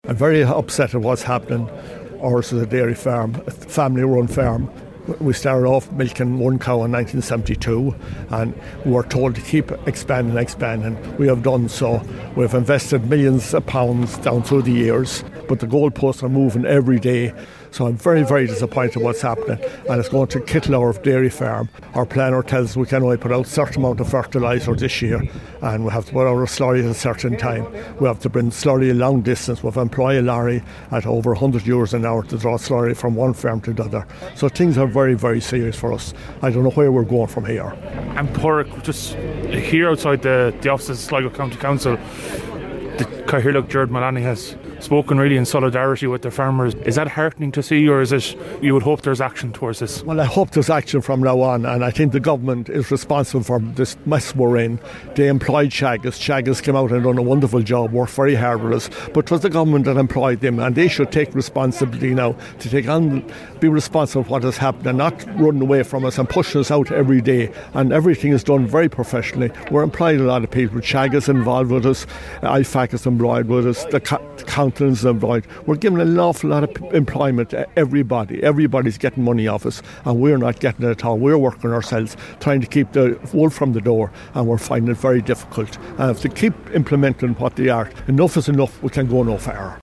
I'm very upset at what's happening. Ours is a dairy farm, a family-run farm. We started off milking one cow in 1972 and we were told to keep expanding. We have done so. We've invested millions of pounds down through the years, but the goalposts are moving every day. So I'm very, very disappointed what's happening, and it's going to kittle our dairy farm. Our planner tells us we can only put out a certain amount of fertiliser this year, and we have to put out a slurry at a certain time. We have to bring slurry a long distance. We've employed a lorry at over 100 euros an hour to draw slurry from one farm to the other. So things are very, very serious for us. I don't know where we're going from here. And Pádraig, just here outside the offices of Sligo County Council, the Cathaoirleach Gerard Maloney has spoken really in solidarity with the farmers. Is that heartening to see, or is it you would hope there's action towards this? Well, I hope there's action from now on, and I think the government is responsible for this mess we're in. They employed Teagasc. Teagasc came out and done a wonderful job, worked very hard with us, but it was the government that employed them, and they should take responsibility now to take on, be responsible for what has happened and not run away from us and pushing us out every day. And everything is done very professionally. We're employing a lot of people. Teagasc involved with us, IFAC is employed with us, the accountants employed. We're giving an awful lot of employment to everybody. Everybody's getting money off us, and we're not getting it at all. We're working ourselves, trying to keep the wool from the door, and we're finding it very difficult. And if they keep implementing what they are, enough is enough. We can go no further.